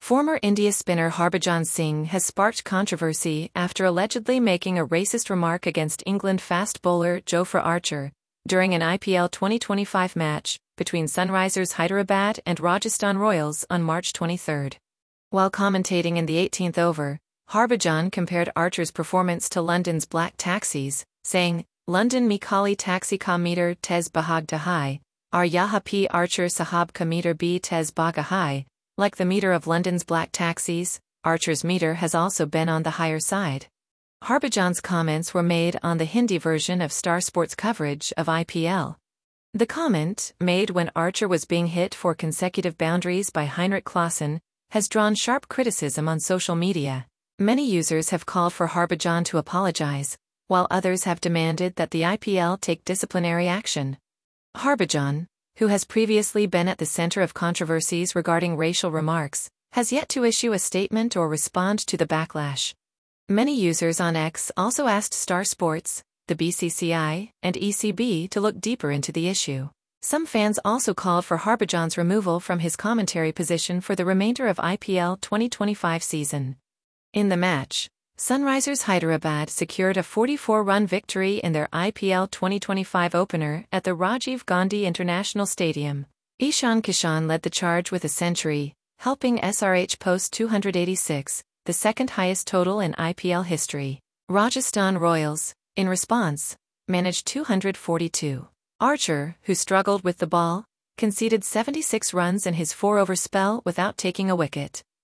Former India spinner Harbhajan Singh has sparked controversy after allegedly making a racist remark against England fast bowler Jofra Archer during an IPL 2025 match between Sunrisers Hyderabad and Rajasthan Royals on March 23. While commentating in the 18th over, Harbhajan compared Archer's performance to London's black taxis, saying, "London mein kali taxi ka meter tez bhagta hai, aur yahan pe Archer sahab ka meter bhi tez bhaga hai." Like the meter of London's black taxis, Archer's meter has also been on the higher side. Harbhajan's comments were made on the Hindi version of Star Sports coverage of IPL. The comment, made when Archer was being hit for consecutive boundaries by Heinrich Klaassen, has drawn sharp criticism on social media. Many users have called for Harbhajan to apologize, while others have demanded that the IPL take disciplinary action. Harbhajan, who has previously been at the center of controversies regarding racial remarks, has yet to issue a statement or respond to the backlash. Many users on X also asked Star Sports, the BCCI, and ECB to look deeper into the issue. Some fans also called for Harbhajan's removal from his commentary position for the remainder of IPL 2025 season. In the match, Sunrisers Hyderabad secured a 44-run victory in their IPL 2025 opener at the Rajiv Gandhi International Stadium. Ishan Kishan led the charge with a century, helping SRH post 286, the second highest total in IPL history. Rajasthan Royals, in response, managed 242. Archer, who struggled with the ball, conceded 76 runs in his 4-over spell without taking a wicket.